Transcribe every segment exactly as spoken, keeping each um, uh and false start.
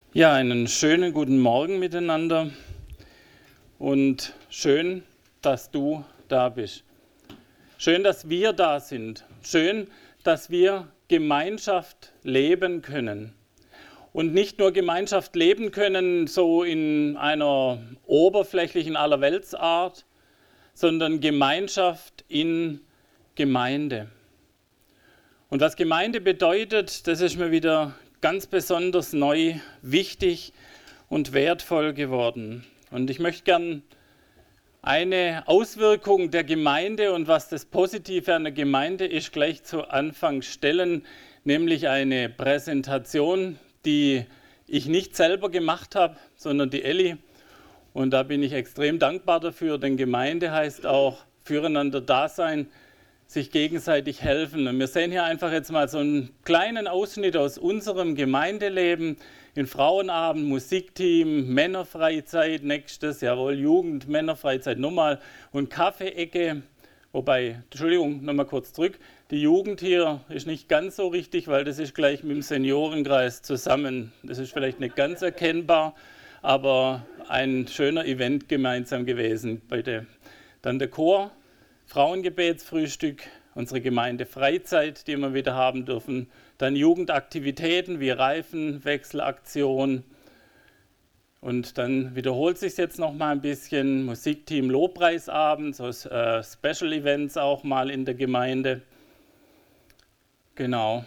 Ja, einen schönen guten Morgen miteinander und schön, dass du da bist. Schön, dass wir da sind. Schön, dass wir Gemeinschaft leben können. Und nicht nur Gemeinschaft leben können, so in einer oberflächlichen Allerweltsart, sondern Gemeinschaft in Gemeinde. Und was Gemeinde bedeutet, das ist mir wieder ganz besonders neu, wichtig und wertvoll geworden. Und ich möchte gern eine Auswirkung der Gemeinde und was das Positive an der Gemeinde ist, gleich zu Anfang stellen, nämlich eine Präsentation, die ich nicht selber gemacht habe, sondern die Elli. Und da bin ich extrem dankbar dafür, denn Gemeinde heißt auch füreinander da sein, sich gegenseitig helfen. Und wir sehen hier einfach jetzt mal so einen kleinen Ausschnitt aus unserem Gemeindeleben. In Frauenabend, Musikteam, Männerfreizeit, nächstes, jawohl, Jugend, Männerfreizeit nochmal und Kaffeeecke. Wobei, Entschuldigung, nochmal kurz zurück. Die Jugend hier ist nicht ganz so richtig, weil das ist gleich mit dem Seniorenkreis zusammen. Das ist vielleicht nicht ganz erkennbar, aber ein schöner Event gemeinsam gewesen. Bei dann der Chor. Frauengebetsfrühstück, unsere Gemeindefreizeit, die wir wieder haben dürfen, dann Jugendaktivitäten wie Reifenwechselaktion und dann wiederholt sich jetzt noch mal ein bisschen Musikteam Lobpreisabend, so äh, Special Events auch mal in der Gemeinde. Genau.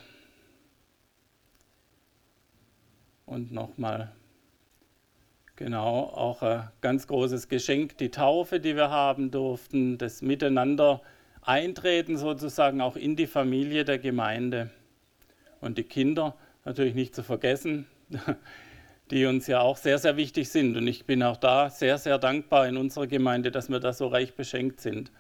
Und nochmal. Genau, auch ein ganz großes Geschenk, die Taufe, die wir haben durften, das Miteinander eintreten sozusagen auch in die Familie der Gemeinde. Und die Kinder natürlich nicht zu vergessen, die uns ja auch sehr, sehr wichtig sind. Und ich bin auch da sehr, sehr dankbar in unserer Gemeinde, dass wir da so reich beschenkt sind.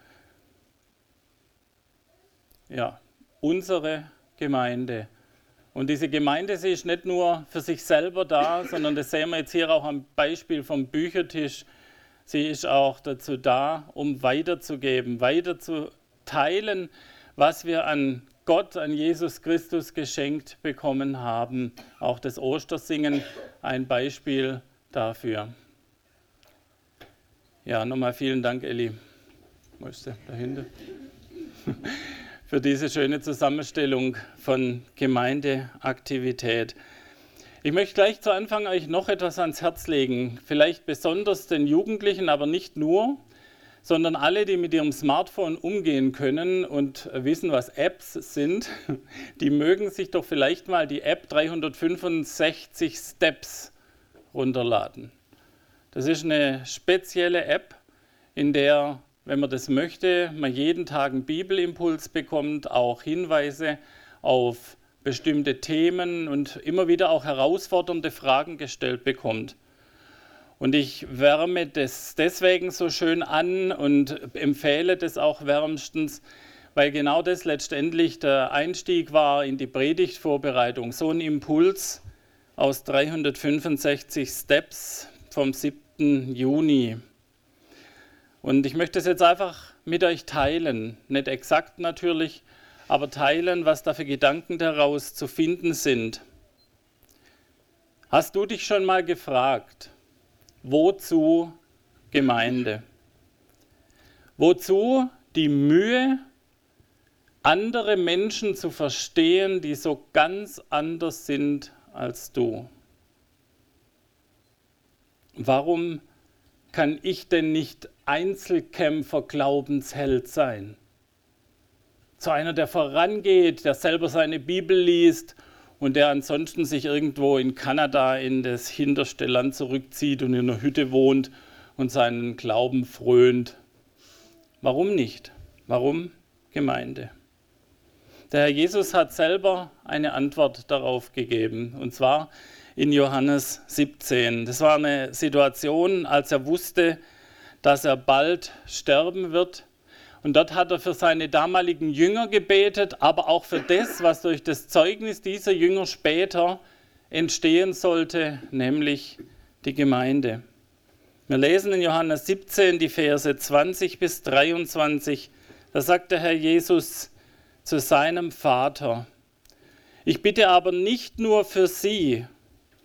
Ja, unsere Gemeinde. Und diese Gemeinde, sie ist nicht nur für sich selber da, sondern das sehen wir jetzt hier auch am Beispiel vom Büchertisch. Sie ist auch dazu da, um weiterzugeben, weiterzuteilen, was wir an Gott, an Jesus Christus geschenkt bekommen haben. Auch das Ostersingen, ein Beispiel dafür. Ja, nochmal vielen Dank, Elli. Wo ist der? Dahinter. Für diese schöne Zusammenstellung von Gemeindeaktivität. Ich möchte gleich zu Anfang euch noch etwas ans Herz legen, vielleicht besonders den Jugendlichen, aber nicht nur, sondern alle, die mit ihrem Smartphone umgehen können und wissen, was Apps sind, die mögen sich doch vielleicht mal die App dreihundertfünfundsechzig Steps runterladen. Das ist eine spezielle App, in der, wenn man das möchte, man jeden Tag einen Bibelimpuls bekommt, auch Hinweise auf bestimmte Themen und immer wieder auch herausfordernde Fragen gestellt bekommt. Und ich wärme das deswegen so schön an und empfehle das auch wärmstens, weil genau das letztendlich der Einstieg war in die Predigtvorbereitung. So ein Impuls aus dreihundertfünfundsechzig Steps vom siebten Juni. Und ich möchte es jetzt einfach mit euch teilen, nicht exakt natürlich, aber teilen, was da für Gedanken daraus zu finden sind. Hast du dich schon mal gefragt, wozu Gemeinde? Wozu die Mühe, andere Menschen zu verstehen, die so ganz anders sind als du? Warum kann ich denn nicht Einzelkämpfer Glaubensheld sein? So einer, der vorangeht, der selber seine Bibel liest und der ansonsten sich irgendwo in Kanada in das hinterste Land zurückzieht und in einer Hütte wohnt und seinen Glauben frönt. Warum nicht? Warum Gemeinde? Der Herr Jesus hat selber eine Antwort darauf gegeben, und zwar in Johannes siebzehn. Das war eine Situation, als er wusste, dass er bald sterben wird. Und dort hat er für seine damaligen Jünger gebetet, aber auch für das, was durch das Zeugnis dieser Jünger später entstehen sollte, nämlich die Gemeinde. Wir lesen in Johannes siebzehn die Verse zwanzig bis dreiundzwanzig. Da sagt der Herr Jesus zu seinem Vater: Ich bitte aber nicht nur für sie,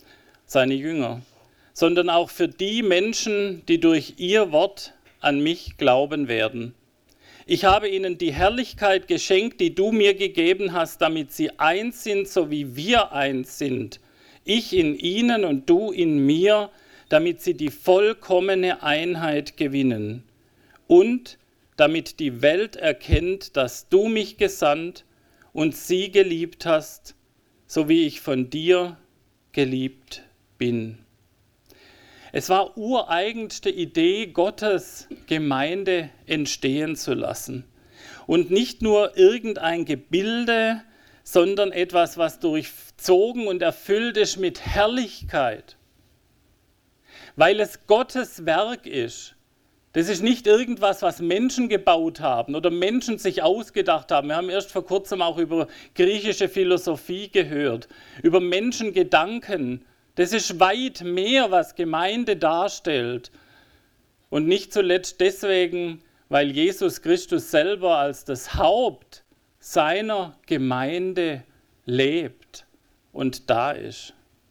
seine Jünger, sondern auch für die Menschen, die durch ihr Wort an mich glauben werden. Ich habe ihnen die Herrlichkeit geschenkt, die du mir gegeben hast, damit sie eins sind, so wie wir eins sind. Ich in ihnen und du in mir, damit sie die vollkommene Einheit gewinnen. Und damit die Welt erkennt, dass du mich gesandt und sie geliebt hast, so wie ich von dir geliebt bin. Es war ureigenste Idee Gottes, Gemeinde entstehen zu lassen. Und nicht nur irgendein Gebilde, sondern etwas, was durchzogen und erfüllt ist mit Herrlichkeit. Weil es Gottes Werk ist. Das ist nicht irgendwas, was Menschen gebaut haben oder Menschen sich ausgedacht haben. Wir haben erst vor kurzem auch über griechische Philosophie gehört, über Menschengedanken. Das ist weit mehr, was Gemeinde darstellt. Und nicht zuletzt deswegen, weil Jesus Christus selber als das Haupt seiner Gemeinde lebt und da ist.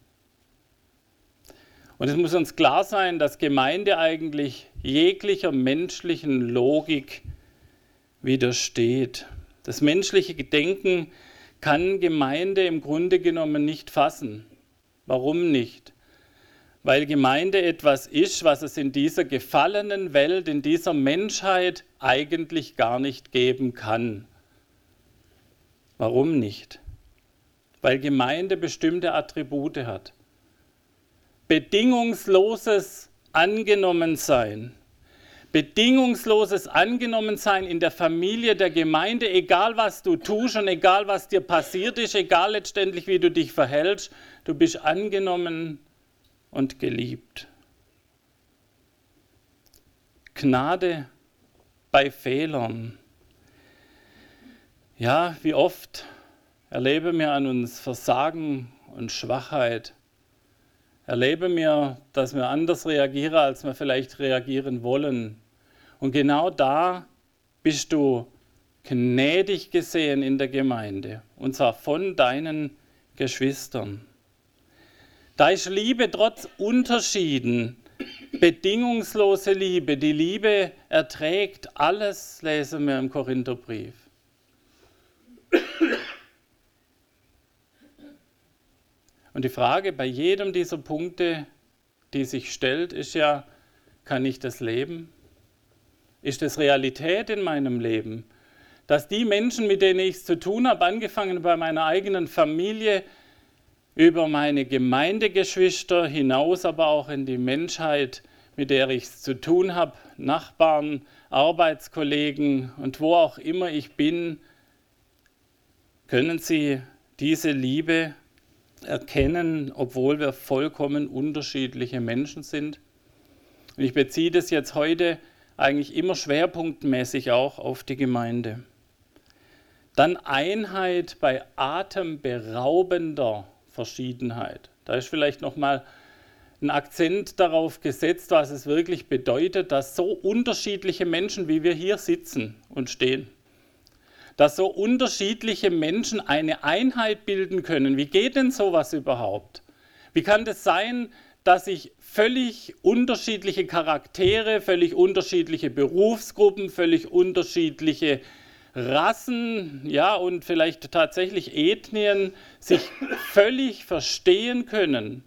Und es muss uns klar sein, dass Gemeinde eigentlich jeglicher menschlichen Logik widersteht. Das menschliche Denken kann Gemeinde im Grunde genommen nicht fassen. Warum nicht? Weil Gemeinde etwas ist, was es in dieser gefallenen Welt, in dieser Menschheit eigentlich gar nicht geben kann. Warum nicht? Weil Gemeinde bestimmte Attribute hat. Bedingungsloses Angenommensein. Bedingungsloses Angenommensein in der Familie der Gemeinde, egal was du tust und egal was dir passiert ist, egal letztendlich wie du dich verhältst, du bist angenommen und geliebt. Gnade bei Fehlern. Ja, wie oft erleben wir an uns Versagen und Schwachheit. Erleben wir, dass wir anders reagieren, als wir vielleicht reagieren wollen. Und genau da bist du gnädig gesehen in der Gemeinde, und zwar von deinen Geschwistern. Da ist Liebe trotz Unterschieden, bedingungslose Liebe. Die Liebe erträgt alles, lesen wir im Korintherbrief. Und die Frage bei jedem dieser Punkte, die sich stellt, ist ja, kann ich das leben? Ist das Realität in meinem Leben? Dass die Menschen, mit denen ich es zu tun habe, angefangen bei meiner eigenen Familie, über meine Gemeindegeschwister hinaus, aber auch in die Menschheit, mit der ich es zu tun habe, Nachbarn, Arbeitskollegen und wo auch immer ich bin, können sie diese Liebe erkennen, obwohl wir vollkommen unterschiedliche Menschen sind. Und ich beziehe das jetzt heute eigentlich immer schwerpunktmäßig auch auf die Gemeinde. Dann Einheit bei atemberaubender Verschiedenheit. Da ist vielleicht nochmal ein Akzent darauf gesetzt, was es wirklich bedeutet, dass so unterschiedliche Menschen, wie wir hier sitzen und stehen, dass so unterschiedliche Menschen eine Einheit bilden können. Wie geht denn sowas überhaupt? Wie kann das sein, dass sich völlig unterschiedliche Charaktere, völlig unterschiedliche Berufsgruppen, völlig unterschiedliche Rassen, ja, und vielleicht tatsächlich Ethnien sich völlig verstehen können?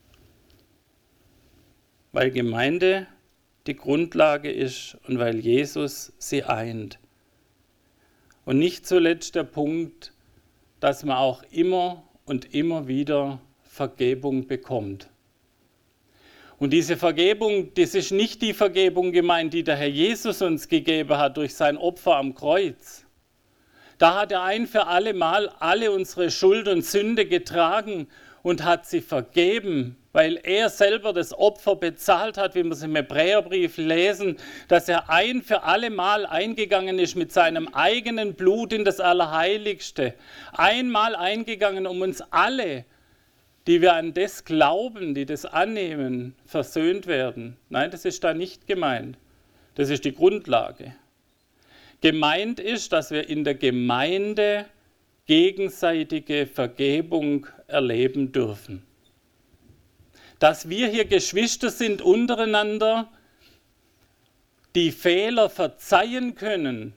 Weil Gemeinde die Grundlage ist und weil Jesus sie eint. Und nicht zuletzt der Punkt, dass man auch immer und immer wieder Vergebung bekommt. Und diese Vergebung, das ist nicht die Vergebung gemeint, die der Herr Jesus uns gegeben hat durch sein Opfer am Kreuz. Da hat er ein für alle Mal alle unsere Schuld und Sünde getragen und hat sie vergeben, weil er selber das Opfer bezahlt hat, wie wir es im Hebräerbrief lesen, dass er ein für alle Mal eingegangen ist mit seinem eigenen Blut in das Allerheiligste. Einmal eingegangen, um uns alle, die wir an das glauben, die das annehmen, versöhnt werden. Nein, das ist da nicht gemeint. Das ist die Grundlage. Gemeint ist, dass wir in der Gemeinde gegenseitige Vergebung erleben dürfen. dass wir hier Geschwister sind untereinander, die Fehler verzeihen können.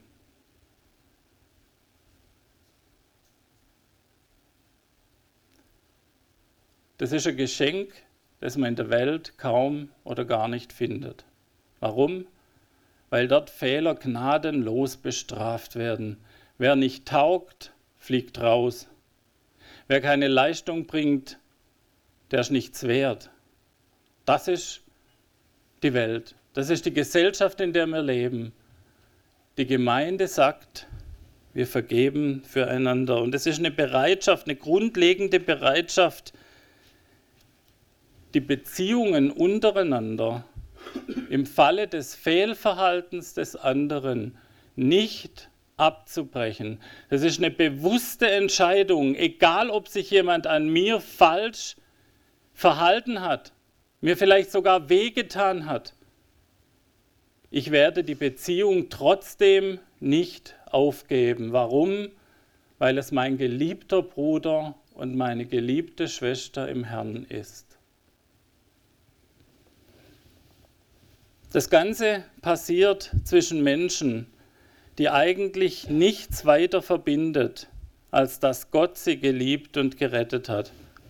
Das ist ein Geschenk, das man in der Welt kaum oder gar nicht findet. Warum? Weil dort Fehler gnadenlos bestraft werden. Wer nicht taugt, fliegt raus. Wer keine Leistung bringt, der ist nichts wert. Das ist die Welt. Das ist die Gesellschaft, in der wir leben. Die Gemeinde sagt, wir vergeben füreinander. Und es ist eine Bereitschaft, eine grundlegende Bereitschaft, die Beziehungen untereinander im Falle des Fehlverhaltens des anderen nicht abzubrechen. Das ist eine bewusste Entscheidung, egal ob sich jemand an mir falsch verhalten hat, mir vielleicht sogar wehgetan hat. Ich werde die Beziehung trotzdem nicht aufgeben. Warum? Weil es mein geliebter Bruder und meine geliebte Schwester im Herrn ist. Das Ganze passiert zwischen Menschen, die eigentlich nichts weiter verbindet, als dass Gott sie geliebt und gerettet hat.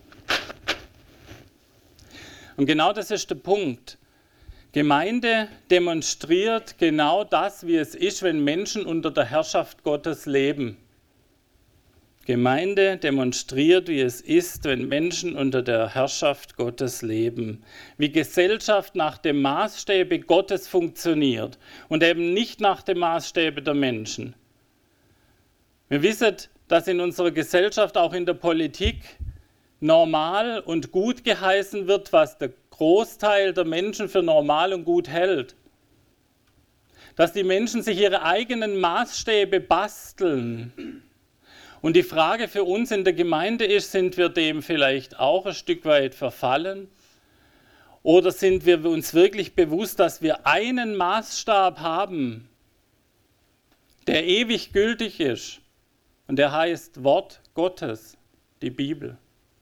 Und genau das ist der Punkt. Gemeinde demonstriert genau das, wie es ist, wenn Menschen unter der Herrschaft Gottes leben. Gemeinde demonstriert, wie es ist, wenn Menschen unter der Herrschaft Gottes leben. Wie Gesellschaft nach dem Maßstäbe Gottes funktioniert und eben nicht nach dem Maßstäbe der Menschen. Wir wissen, dass in unserer Gesellschaft, auch in der Politik, normal und gut geheißen wird, was der Großteil der Menschen für normal und gut hält. Dass die Menschen sich ihre eigenen Maßstäbe basteln. Und die Frage für uns in der Gemeinde ist, sind wir dem vielleicht auch ein Stück weit verfallen? Oder sind wir uns wirklich bewusst, dass wir einen Maßstab haben, der ewig gültig ist? Und der heißt Wort Gottes, die Bibel.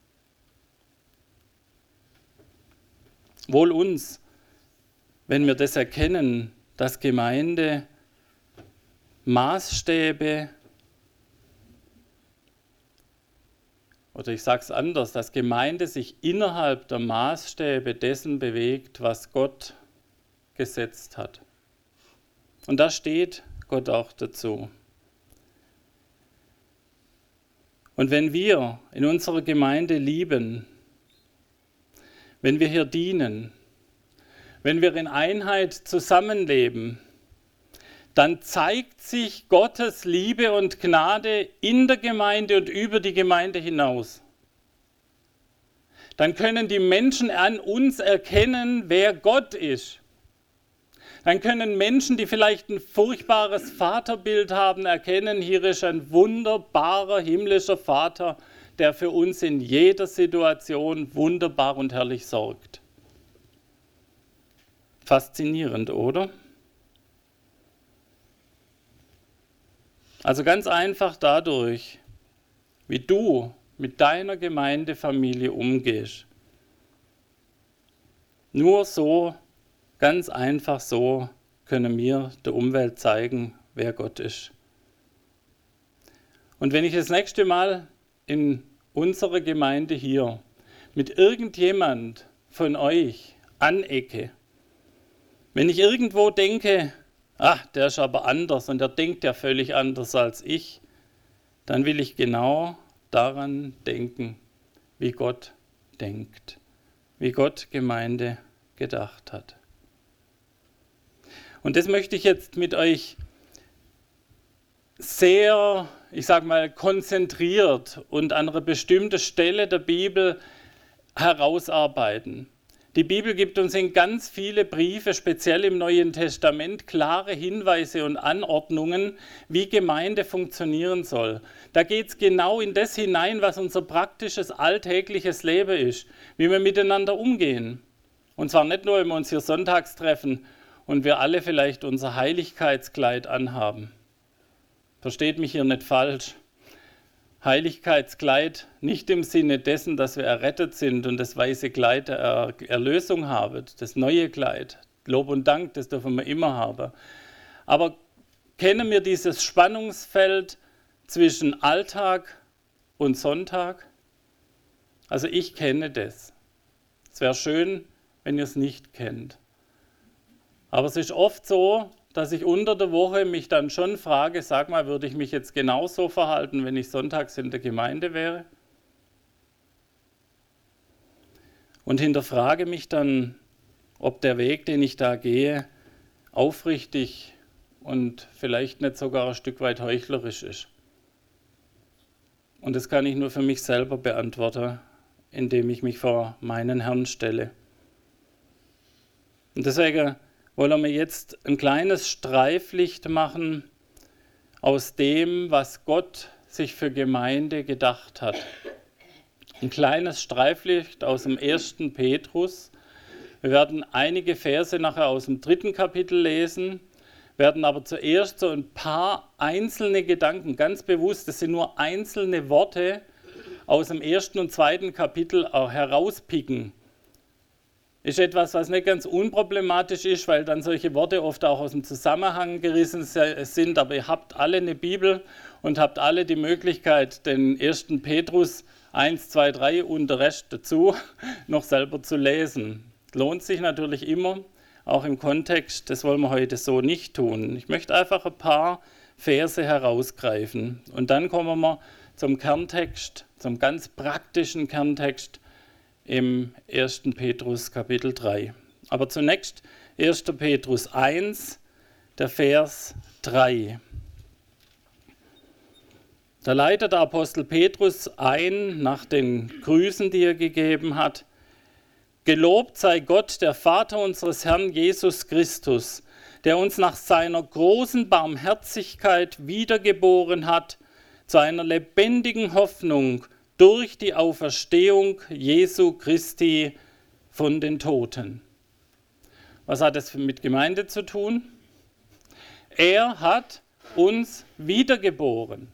Wohl uns, wenn wir das erkennen, dass Gemeinde Maßstäbe, oder ich sage es anders, dass Gemeinde sich innerhalb der Maßstäbe dessen bewegt, was Gott gesetzt hat. Und da steht Gott auch dazu. Und wenn wir in unserer Gemeinde lieben, wenn wir hier dienen, wenn wir in Einheit zusammenleben, dann zeigt sich Gottes Liebe und Gnade in der Gemeinde und über die Gemeinde hinaus. Dann können die Menschen an uns erkennen, wer Gott ist. Dann können Menschen, die vielleicht ein furchtbares Vaterbild haben, erkennen, hier ist ein wunderbarer himmlischer Vater, der für uns in jeder Situation wunderbar und herrlich sorgt. Faszinierend, oder? Also ganz einfach dadurch, wie du mit deiner Gemeindefamilie umgehst. Nur so, ganz einfach so, können wir der Umwelt zeigen, wer Gott ist. Und wenn ich das nächste Mal in unserer Gemeinde hier mit irgendjemand von euch anecke, wenn ich irgendwo denke, ach, der ist aber anders und der denkt ja völlig anders als ich, dann will ich genau daran denken, wie Gott denkt, wie Gott Gemeinde gedacht hat. Und das möchte ich jetzt mit euch sehr, ich sage mal, konzentriert und an einer bestimmten Stelle der Bibel herausarbeiten. Die Bibel gibt uns in ganz viele Briefe, speziell im Neuen Testament, klare Hinweise und Anordnungen, wie Gemeinde funktionieren soll. Da geht es genau in das hinein, was unser praktisches, alltägliches Leben ist, wie wir miteinander umgehen. Und zwar nicht nur, wenn wir uns hier sonntags treffen und wir alle vielleicht unser Heiligkeitskleid anhaben. Versteht mich hier nicht falsch. Heiligkeitskleid nicht im Sinne dessen, dass wir errettet sind und das weiße Kleid der Erlösung haben, das neue Kleid. Lob und Dank, das dürfen wir immer haben. Aber kennen wir dieses Spannungsfeld zwischen Alltag und Sonntag? Also ich kenne das. Es wäre schön, wenn ihr es nicht kennt. Aber es ist oft so, dass ich unter der Woche mich dann schon frage, sag mal, würde ich mich jetzt genauso verhalten, wenn ich sonntags in der Gemeinde wäre? Und hinterfrage mich dann, ob der Weg, den ich da gehe, aufrichtig und vielleicht nicht sogar ein Stück weit heuchlerisch ist. Und das kann ich nur für mich selber beantworten, indem ich mich vor meinen Herrn stelle. Und deswegen wollen wir jetzt ein kleines Streiflicht machen aus dem, was Gott sich für Gemeinde gedacht hat. Ein kleines Streiflicht aus dem ersten Petrus. Wir werden einige Verse nachher aus dem dritten Kapitel lesen, werden aber zuerst so ein paar einzelne Gedanken, ganz bewusst, das sind nur einzelne Worte, aus dem ersten und zweiten Kapitel auch herauspicken. Ist etwas, was nicht ganz unproblematisch ist, weil dann solche Worte oft auch aus dem Zusammenhang gerissen sind, aber ihr habt alle eine Bibel und habt alle die Möglichkeit, den ersten Petrus eins, zwei, drei und der Rest dazu noch selber zu lesen. Lohnt sich natürlich immer, auch im Kontext, das wollen wir heute so nicht tun. Ich möchte einfach ein paar Verse herausgreifen und dann kommen wir zum Kerntext, zum ganz praktischen Kerntext im ersten Petrus Kapitel drei. Aber zunächst erster Petrus eins, der Vers drei. Da leitet der Apostel Petrus ein nach den Grüßen, die er gegeben hat. Gelobt sei Gott, der Vater unseres Herrn Jesus Christus, der uns nach seiner großen Barmherzigkeit wiedergeboren hat, zu einer lebendigen Hoffnung durch die Auferstehung Jesu Christi von den Toten. Was hat das mit Gemeinde zu tun? Er hat uns wiedergeboren.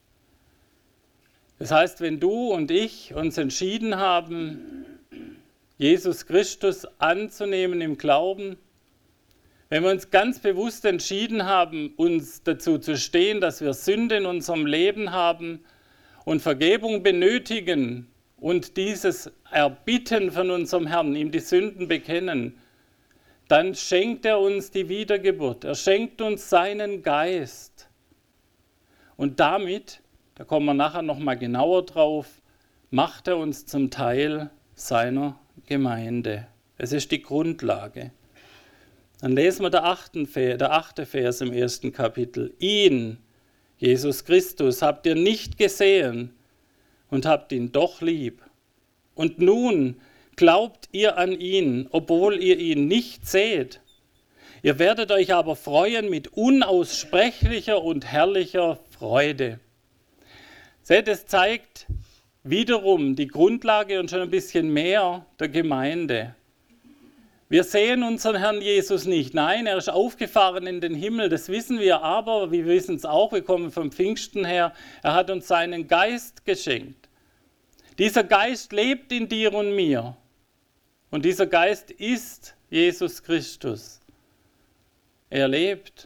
Das heißt, wenn du und ich uns entschieden haben, Jesus Christus anzunehmen im Glauben, wenn wir uns ganz bewusst entschieden haben, uns dazu zu stehen, dass wir Sünde in unserem Leben haben und Vergebung benötigen und dieses erbitten von unserem Herrn, ihm die Sünden bekennen, dann schenkt er uns die Wiedergeburt. Er schenkt uns seinen Geist. Und damit, da kommen wir nachher nochmal genauer drauf, macht er uns zum Teil seiner Gemeinde. Es ist die Grundlage. Dann lesen wir der achten Vers, der achte Vers im ersten Kapitel. Ihn, Jesus Christus, habt ihr nicht gesehen und habt ihn doch lieb. Und nun glaubt ihr an ihn, obwohl ihr ihn nicht seht. Ihr werdet euch aber freuen mit unaussprechlicher und herrlicher Freude. Seht, es zeigt wiederum die Grundlage und schon ein bisschen mehr der Gemeinde. Wir sehen unseren Herrn Jesus nicht. Nein, er ist aufgefahren in den Himmel, das wissen wir, aber wir wissen es auch, wir kommen vom Pfingsten her, er hat uns seinen Geist geschenkt. Dieser Geist lebt in dir und mir. Und dieser Geist ist Jesus Christus. Er lebt.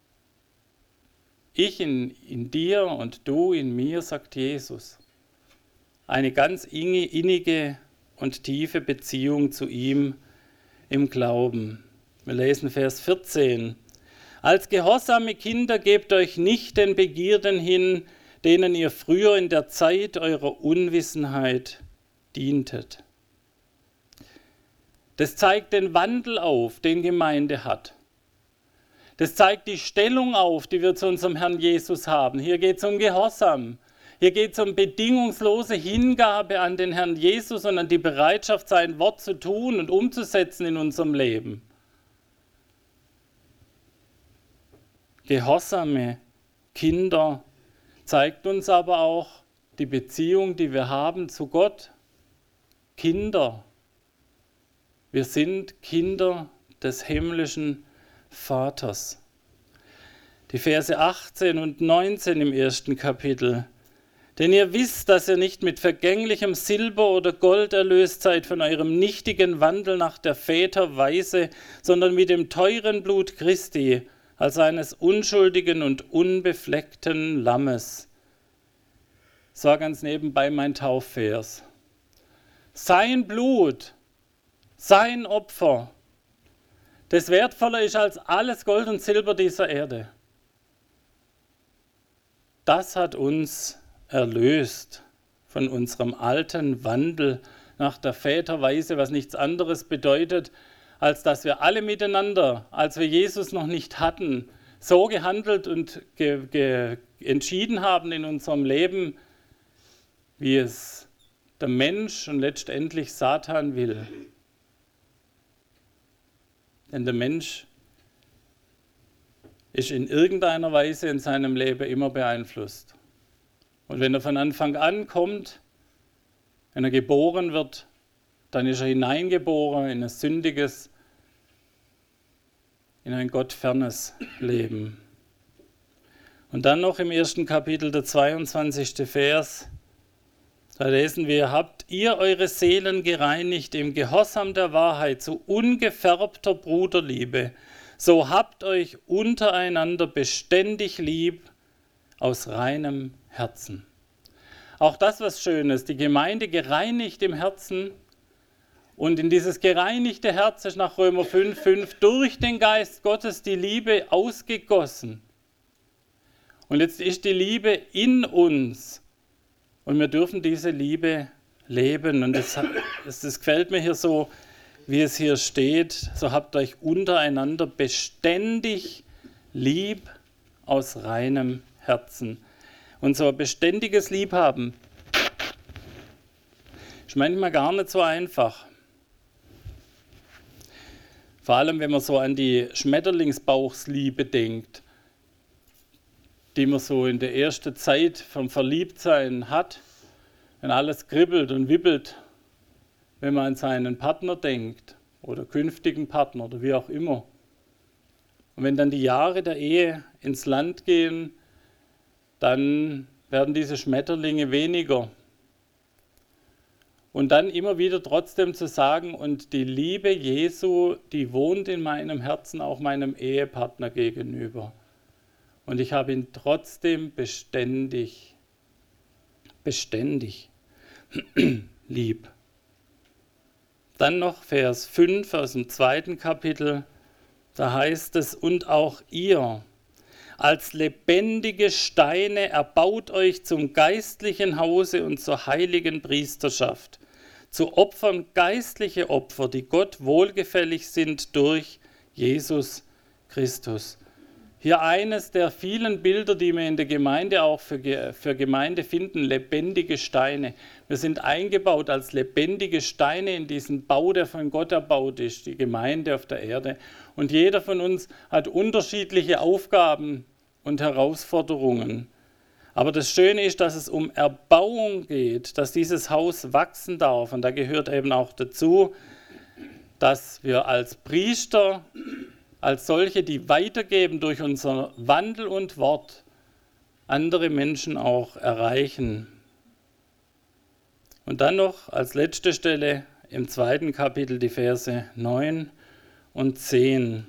Ich in, in dir und du in mir, sagt Jesus. Eine ganz innige und tiefe Beziehung zu ihm im Glauben. Wir lesen Vers vierzehn. Als gehorsame Kinder gebt euch nicht den Begierden hin, denen ihr früher in der Zeit eurer Unwissenheit dientet. Das zeigt den Wandel auf, den Gemeinde hat. Das zeigt die Stellung auf, die wir zu unserem Herrn Jesus haben. Hier geht es um Gehorsam. Hier geht es um bedingungslose Hingabe an den Herrn Jesus und an die Bereitschaft, sein Wort zu tun und umzusetzen in unserem Leben. Gehorsame Kinder zeigt uns aber auch die Beziehung, die wir haben zu Gott. Kinder. Wir sind Kinder des himmlischen Vaters. Die Verse achtzehn und neunzehn im ersten Kapitel, Denn ihr wisst, dass ihr nicht mit vergänglichem Silber oder Gold erlöst seid von eurem nichtigen Wandel nach der Väter Weise, sondern mit dem teuren Blut Christi, als eines unschuldigen und unbefleckten Lammes. Das war ganz nebenbei mein Taufvers. Sein Blut, sein Opfer, das wertvoller ist als alles Gold und Silber dieser Erde. Das hat uns erlöst von unserem alten Wandel nach der Väterweise, was nichts anderes bedeutet, als dass wir alle miteinander, als wir Jesus noch nicht hatten, so gehandelt und ge- ge- entschieden haben in unserem Leben, wie es der Mensch und letztendlich Satan will. Denn der Mensch ist in irgendeiner Weise in seinem Leben immer beeinflusst. Und wenn er von Anfang an kommt, wenn er geboren wird, dann ist er hineingeboren in ein sündiges, in ein gottfernes Leben. Und dann noch im ersten Kapitel, der zweiundzwanzigste Vers, da lesen wir, habt ihr eure Seelen gereinigt im Gehorsam der Wahrheit zu ungefärbter Bruderliebe, so habt euch untereinander beständig lieb aus reinem Herzen. Auch das was Schönes, die Gemeinde gereinigt im Herzen und in dieses gereinigte Herz ist nach Römer fünf, fünf durch den Geist Gottes die Liebe ausgegossen. Und jetzt ist die Liebe in uns und wir dürfen diese Liebe leben. Und das, das, das gefällt mir hier so, wie es hier steht, so habt euch untereinander beständig lieb aus reinem Herzen. Und so ein beständiges Liebhaben ist manchmal gar nicht so einfach. Vor allem, wenn man so an die Schmetterlingsbauchsliebe denkt, die man so in der ersten Zeit vom Verliebtsein hat, wenn alles kribbelt und wibbelt, wenn man an seinen Partner denkt oder künftigen Partner oder wie auch immer. Und wenn dann die Jahre der Ehe ins Land gehen, dann werden diese Schmetterlinge weniger. Und dann immer wieder trotzdem zu sagen, und die Liebe Jesu, die wohnt in meinem Herzen auch meinem Ehepartner gegenüber. Und ich habe ihn trotzdem beständig, beständig lieb. Dann noch Vers fünf aus dem zweiten Kapitel, da heißt es, und auch ihr, als lebendige Steine erbaut euch zum geistlichen Hause und zur heiligen Priesterschaft, zu Opfern geistliche Opfer, die Gott wohlgefällig sind durch Jesus Christus. Hier eines der vielen Bilder, die wir in der Gemeinde auch für, für Gemeinde finden, lebendige Steine. Wir sind eingebaut als lebendige Steine in diesen Bau, der von Gott erbaut ist, die Gemeinde auf der Erde. Und jeder von uns hat unterschiedliche Aufgaben und Herausforderungen. Aber das Schöne ist, dass es um Erbauung geht, dass dieses Haus wachsen darf. Und da gehört eben auch dazu, dass wir als Priester, als solche, die weitergeben durch unser Wandel und Wort, andere Menschen auch erreichen. Und dann noch als letzte Stelle im zweiten Kapitel die Verse neun und zehn.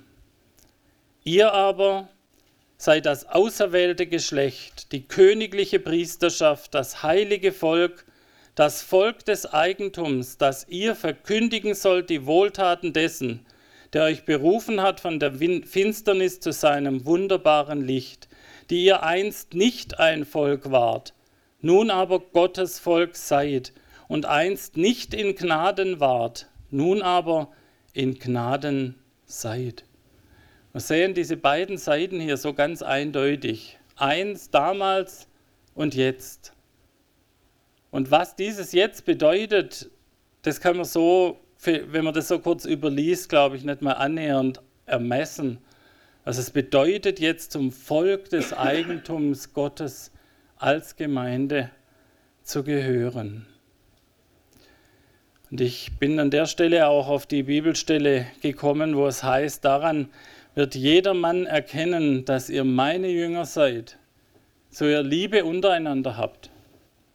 Ihr aber seid das auserwählte Geschlecht, die königliche Priesterschaft, das heilige Volk, das Volk des Eigentums, das ihr verkündigen sollt die Wohltaten dessen, der euch berufen hat von der Finsternis zu seinem wunderbaren Licht, die ihr einst nicht ein Volk wart, nun aber Gottes Volk seid und einst nicht in Gnaden wart, nun aber in Gnaden seid. Wir sehen diese beiden Seiten hier so ganz eindeutig. Eins damals und jetzt. Und was dieses jetzt bedeutet, das kann man so, wenn man das so kurz überliest, glaube ich, nicht mal annähernd ermessen. Also es bedeutet jetzt zum Volk des Eigentums Gottes als Gemeinde zu gehören. Und ich bin an der Stelle auch auf die Bibelstelle gekommen, wo es heißt, daran wird jeder Mann erkennen, dass ihr meine Jünger seid, so ihr Liebe untereinander habt.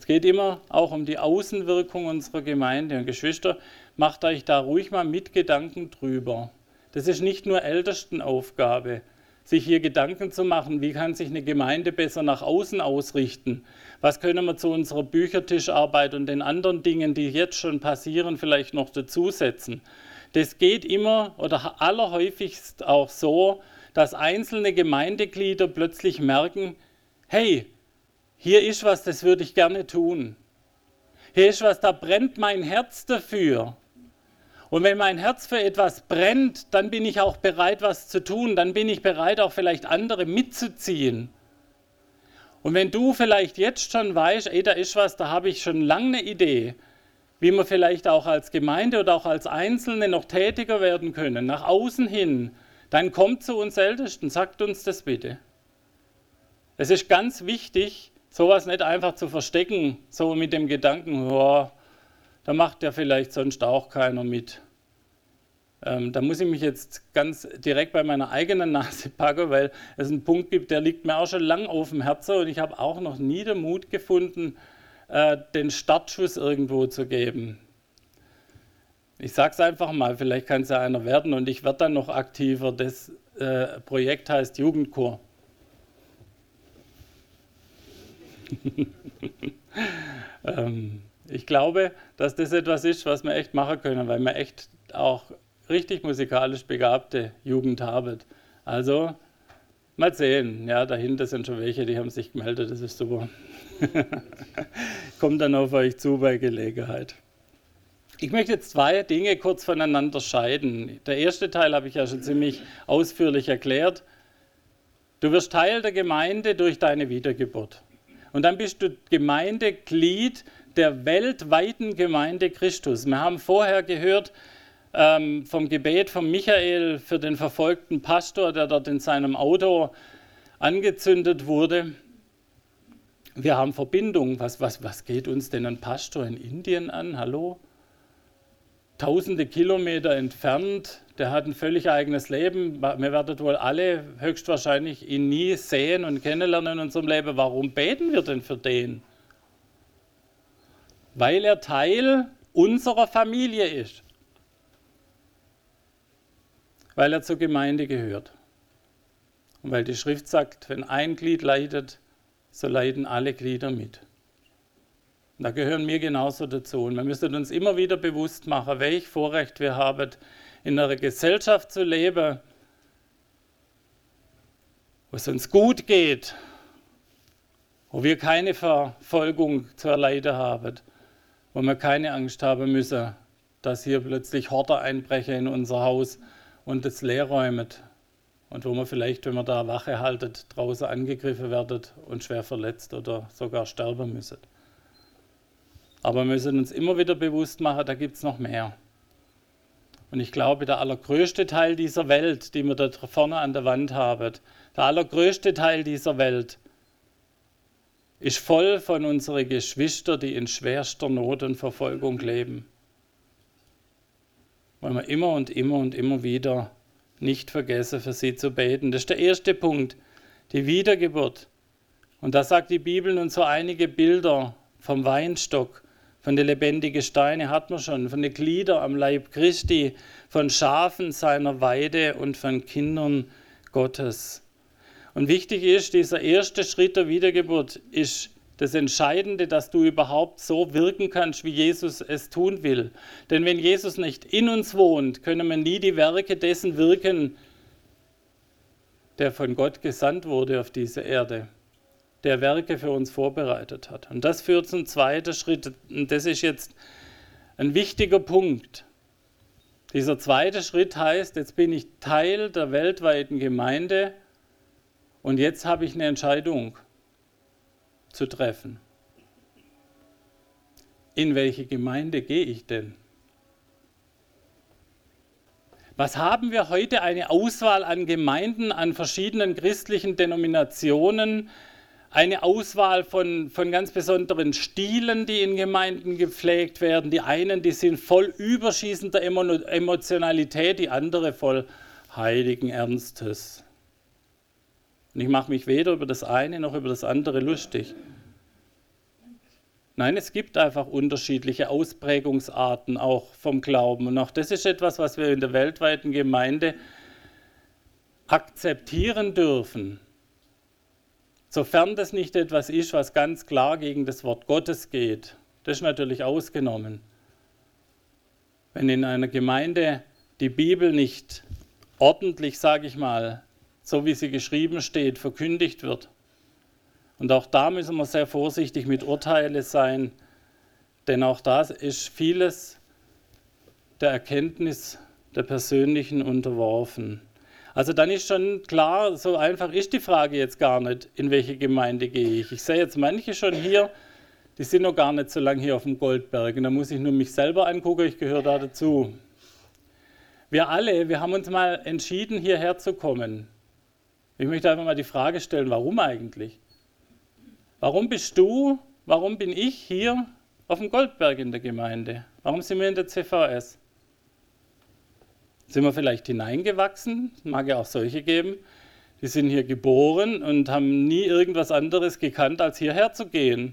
geht immer auch um die Außenwirkung unserer Gemeinde. Und Geschwister, macht euch da ruhig mal mit Gedanken drüber. Das ist nicht nur Ältestenaufgabe, sich hier Gedanken zu machen, wie kann sich eine Gemeinde besser nach außen ausrichten. Was können wir zu unserer Büchertischarbeit und den anderen Dingen, die jetzt schon passieren, vielleicht noch dazusetzen. Das geht immer oder allerhäufigst auch so, dass einzelne Gemeindeglieder plötzlich merken, hey, hier ist was, das würde ich gerne tun. Hier ist was, da brennt mein Herz dafür. Und wenn mein Herz für etwas brennt, dann bin ich auch bereit, was zu tun. Dann bin ich bereit, auch vielleicht andere mitzuziehen. Und wenn du vielleicht jetzt schon weißt, ey, da ist was, da habe ich schon lange eine Idee, wie wir vielleicht auch als Gemeinde oder auch als Einzelne noch tätiger werden können, nach außen hin, dann kommt zu uns Ältesten, sagt uns das bitte. Es ist ganz wichtig, sowas nicht einfach zu verstecken, so mit dem Gedanken, oh, da macht ja vielleicht sonst auch keiner mit. Ähm, da muss ich mich jetzt ganz direkt bei meiner eigenen Nase packen, weil es einen Punkt gibt, der liegt mir auch schon lang auf dem Herzen und ich habe auch noch nie den Mut gefunden, äh, den Startschuss irgendwo zu geben. Ich sage es einfach mal, vielleicht kann es ja einer werden und ich werde dann noch aktiver. Das äh, Projekt heißt Jugendchor. ähm, ich glaube, dass das etwas ist, was wir echt machen können, weil wir echt auch richtig musikalisch begabte Jugend haben. Also mal sehen, ja, dahinter sind schon welche, die haben sich gemeldet, das ist super. Kommt dann auf euch zu bei Gelegenheit. Ich möchte jetzt zwei Dinge kurz voneinander scheiden. Der erste Teil habe ich ja schon ziemlich ausführlich erklärt. Du wirst Teil der Gemeinde durch deine Wiedergeburt. Und dann bist du Gemeindeglied der weltweiten Gemeinde Christus. Wir haben vorher gehört ähm, vom Gebet von Michael für den verfolgten Pastor, der dort in seinem Auto angezündet wurde. Wir haben Verbindung. Was, was, was geht uns denn ein Pastor in Indien an? Hallo? Tausende Kilometer entfernt, der hat ein völlig eigenes Leben. Wir werden wohl alle höchstwahrscheinlich ihn nie sehen und kennenlernen in unserem Leben. Warum beten wir denn für den? Weil er Teil unserer Familie ist. Weil er zur Gemeinde gehört. Und weil die Schrift sagt, wenn ein Glied leidet, so leiden alle Glieder mit. Da gehören wir genauso dazu. Und wir müssen uns immer wieder bewusst machen, welch Vorrecht wir haben, in einer Gesellschaft zu leben, wo es uns gut geht, wo wir keine Verfolgung zu erleiden haben, wo wir keine Angst haben müssen, dass hier plötzlich Horter einbrechen in unser Haus und es leer räumen. Und wo wir vielleicht, wenn wir da Wache halten, draußen angegriffen werden und schwer verletzt oder sogar sterben müssen. Aber wir müssen uns immer wieder bewusst machen, da gibt es noch mehr. Und ich glaube, der allergrößte Teil dieser Welt, die wir da vorne an der Wand haben, der allergrößte Teil dieser Welt ist voll von unseren Geschwistern, die in schwerster Not und Verfolgung leben. Wollen wir immer und immer und immer wieder nicht vergessen, für sie zu beten. Das ist der erste Punkt, die Wiedergeburt. Und da sagt die Bibel nun so einige Bilder vom Weinstock, von den lebendigen Steinen hat man schon, von den Gliedern am Leib Christi, von Schafen seiner Weide und von Kindern Gottes. Und wichtig ist, dieser erste Schritt der Wiedergeburt ist das Entscheidende, dass du überhaupt so wirken kannst, wie Jesus es tun will. Denn wenn Jesus nicht in uns wohnt, können wir nie die Werke dessen wirken, der von Gott gesandt wurde auf diese Erde, der Werke für uns vorbereitet hat. Und das führt zum zweiten Schritt. Und das ist jetzt ein wichtiger Punkt. Dieser zweite Schritt heißt, jetzt bin ich Teil der weltweiten Gemeinde und jetzt habe ich eine Entscheidung zu treffen. In welche Gemeinde gehe ich denn? Was haben wir heute? Eine Auswahl an Gemeinden, an verschiedenen christlichen Denominationen, eine Auswahl von, von ganz besonderen Stilen, die in Gemeinden gepflegt werden. Die einen, die sind voll überschießender Emotionalität, die andere voll heiligen Ernstes. Und ich mache mich weder über das eine noch über das andere lustig. Nein, es gibt einfach unterschiedliche Ausprägungsarten auch vom Glauben. Und auch das ist etwas, was wir in der weltweiten Gemeinde akzeptieren dürfen. Sofern das nicht etwas ist, was ganz klar gegen das Wort Gottes geht. Das ist natürlich ausgenommen. Wenn in einer Gemeinde die Bibel nicht ordentlich, sage ich mal, so wie sie geschrieben steht, verkündigt wird. Und auch da müssen wir sehr vorsichtig mit Urteile sein, denn auch da ist vieles der Erkenntnis der Persönlichen unterworfen. Also dann ist schon klar, so einfach ist die Frage jetzt gar nicht, in welche Gemeinde gehe ich. Ich sehe jetzt manche schon hier, die sind noch gar nicht so lange hier auf dem Goldberg. Und da muss ich nur mich selber angucken, ich gehöre da dazu. Wir alle, wir haben uns mal entschieden, hierher zu kommen. Ich möchte einfach mal die Frage stellen, warum eigentlich? Warum bist du, warum bin ich hier auf dem Goldberg in der Gemeinde? Warum sind wir in der C V S? Sind wir vielleicht hineingewachsen? Mag ja auch solche geben. Die sind hier geboren und haben nie irgendwas anderes gekannt, als hierher zu gehen.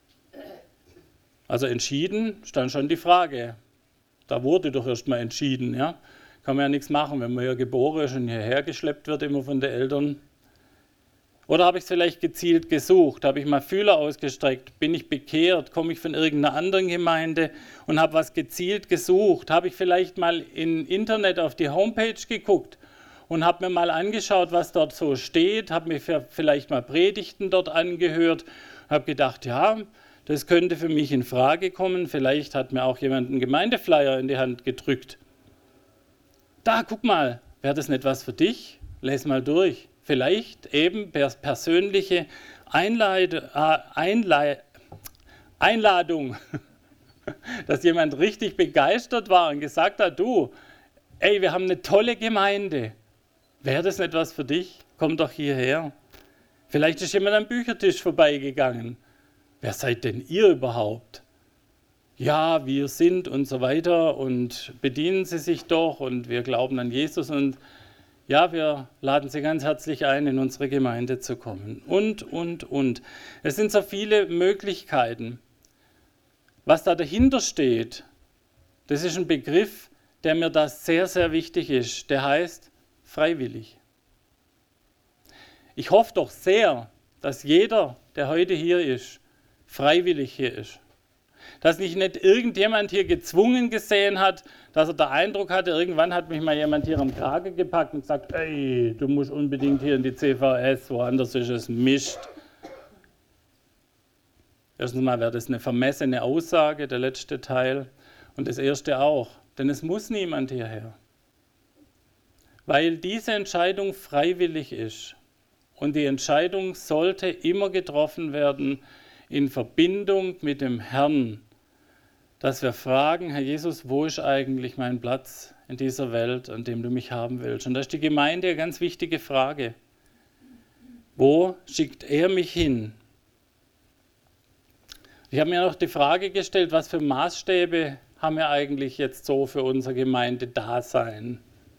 Also entschieden, stand schon die Frage. Da wurde doch erst mal entschieden, ja. Kann man ja nichts machen, wenn man hier geboren ist und hierher geschleppt wird, immer von den Eltern. Oder habe ich es vielleicht gezielt gesucht? Habe ich mal Fühler ausgestreckt? Bin ich bekehrt? Komme ich von irgendeiner anderen Gemeinde und habe was gezielt gesucht? Habe ich vielleicht mal im Internet auf die Homepage geguckt und habe mir mal angeschaut, was dort so steht? Habe mir vielleicht mal Predigten dort angehört? Habe gedacht, ja, das könnte für mich in Frage kommen. Vielleicht hat mir auch jemand einen Gemeindeflyer in die Hand gedrückt. Da, guck mal, wäre das nicht was für dich? Lies mal durch. Vielleicht eben per persönliche Einleid- äh, Einlei- Einladung, dass jemand richtig begeistert war und gesagt hat, du, ey, wir haben eine tolle Gemeinde. Wäre das nicht was für dich? Komm doch hierher. Vielleicht ist jemand am Büchertisch vorbeigegangen. Wer seid denn ihr überhaupt? Ja, wir sind und so weiter und bedienen Sie sich doch und wir glauben an Jesus und ja, wir laden Sie ganz herzlich ein, in unsere Gemeinde zu kommen. Und, und, und. Es sind so viele Möglichkeiten. Was da dahinter steht, das ist ein Begriff, der mir da sehr, sehr wichtig ist. Der heißt freiwillig. Ich hoffe doch sehr, dass jeder, der heute hier ist, freiwillig hier ist. Dass sich nicht irgendjemand hier gezwungen gesehen hat, dass er den Eindruck hatte, irgendwann hat mich mal jemand hier am Kragen gepackt und gesagt, ey, du musst unbedingt hier in die C V S, woanders ist es Mist. Erstens mal wäre das eine vermessene Aussage, der letzte Teil. Und das erste auch, denn es muss niemand hierher. Weil diese Entscheidung freiwillig ist. Und die Entscheidung sollte immer getroffen werden in Verbindung mit dem Herrn, dass wir fragen, Herr Jesus, wo ist eigentlich mein Platz in dieser Welt, an dem du mich haben willst? Und da ist die Gemeinde eine ganz wichtige Frage. Wo schickt er mich hin? Ich habe mir noch die Frage gestellt, was für Maßstäbe haben wir eigentlich jetzt so für unser Gemeindedasein?